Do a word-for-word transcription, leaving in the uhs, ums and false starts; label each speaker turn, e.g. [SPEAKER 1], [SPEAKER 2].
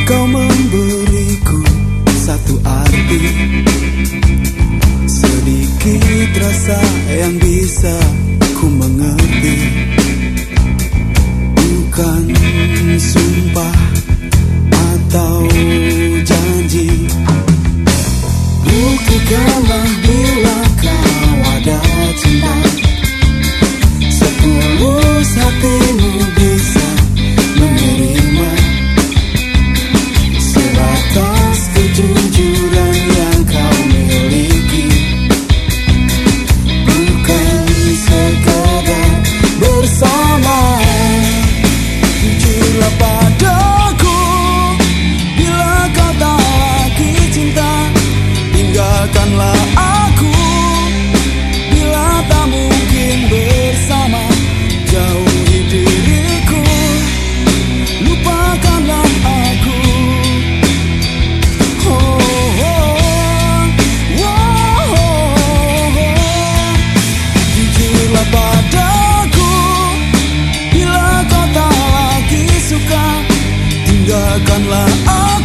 [SPEAKER 1] Kau memberiku satu arti, sedikit rasa yang bisa ku mengerti. Bukan sumpah atau janji, buktikanlah bila kau ada cinta. Setulus hatimu bisa menerima sebatas kejujuran yang kau miliki. Bukan sekadar bersama. Jujurlah padaku bila kau tak lagi cinta. Tinggalkanlah aku bila tak mungkin bersama. Jauhi diriku, lupakanlah aku. Oh, oh, oh, oh, oh. Jujurlah padaku bila kau tak lagi suka. Tinggalkanlah aku.